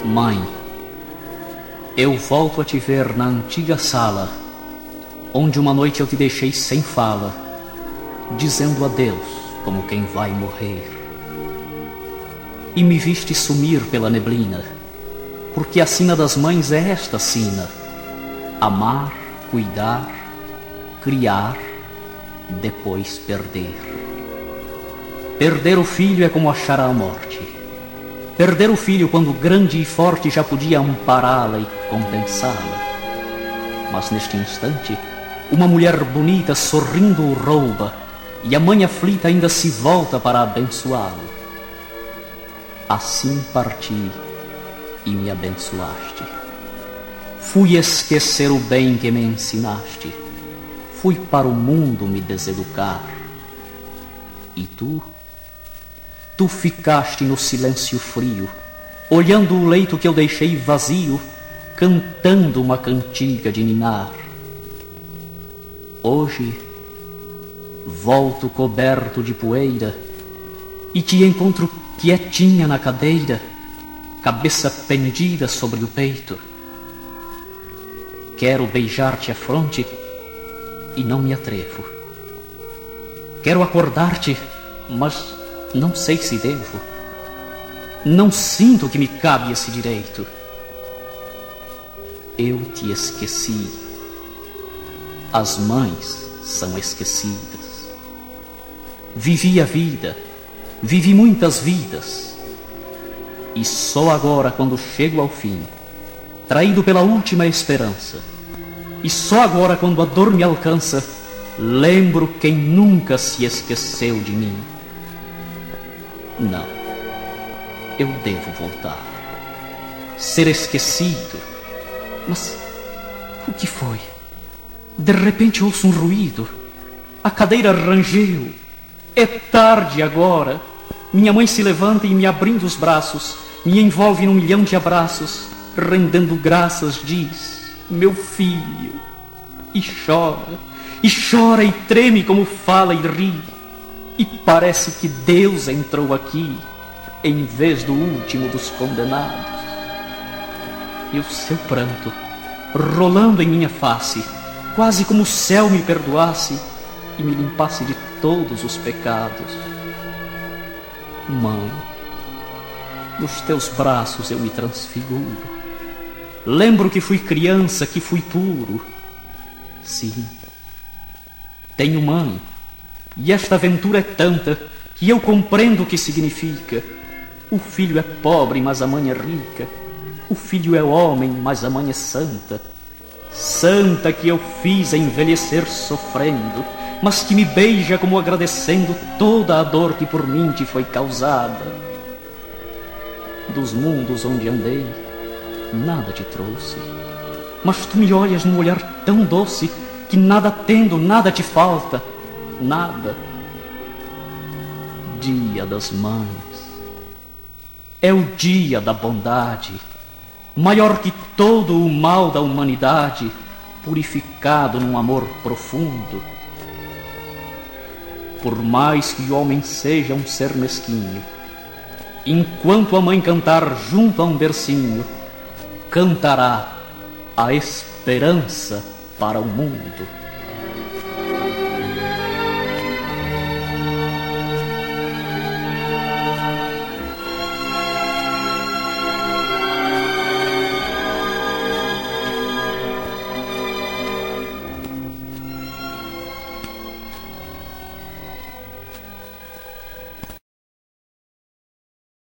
Mãe, eu volto a te ver na antiga sala, onde uma noite eu te deixei sem fala, dizendo adeus como quem vai morrer. E me viste sumir pela neblina, porque a sina das mães é esta sina: amar, cuidar, criar, depois perder. Perder o filho é como achar a morte. Perder o filho quando grande e forte já podia ampará-la e compensá-la. Mas neste instante, uma mulher bonita sorrindo o rouba, e a mãe aflita ainda se volta para abençoá-lo. Assim parti e me abençoaste. Fui esquecer o bem que me ensinaste. Fui para o mundo me deseducar. E tu ficaste no silêncio frio, olhando o leito que eu deixei vazio, cantando uma cantiga de ninar. Hoje volto coberto de poeira e te encontro quietinha na cadeira, cabeça pendida sobre o peito. Quero beijar-te a fronte e não me atrevo. Quero acordar-te, mas não sei se devo. Não sinto que me cabe esse direito. Eu te esqueci. As mães são esquecidas. Vivi a vida, vivi muitas vidas, e só agora, quando chego ao fim, traído pela última esperança, e só agora, quando a dor me alcança, lembro quem nunca se esqueceu de mim. Não, eu devo voltar, ser esquecido. Mas o que foi? De repente ouço um ruído. A cadeira rangeu. É tarde agora. Minha mãe se levanta e, me abrindo os braços, me envolve num milhão de abraços, rendendo graças, diz: meu filho. E chora e treme como fala e ri. E parece que Deus entrou aqui em vez do último dos condenados. E o seu pranto rolando em minha face, quase como o céu me perdoasse e me limpasse de todos os pecados. Mãe, nos teus braços eu me transfiguro. Lembro que fui criança, que fui puro. Sim, tenho mãe, e esta aventura é tanta que eu compreendo o que significa. O filho é pobre, mas a mãe é rica. O filho é homem, mas a mãe é santa. Santa que eu fiz envelhecer sofrendo, mas que me beija como agradecendo toda a dor que por mim te foi causada. Dos mundos onde andei, nada te trouxe, mas tu me olhas num olhar tão doce que nada tendo, nada te falta, nada. Dia das Mães é o dia da bondade, maior que todo o mal da humanidade, purificado num amor profundo. Por mais que o homem seja um ser mesquinho, enquanto a mãe cantar junto a um bercinho, cantará a esperança para o mundo.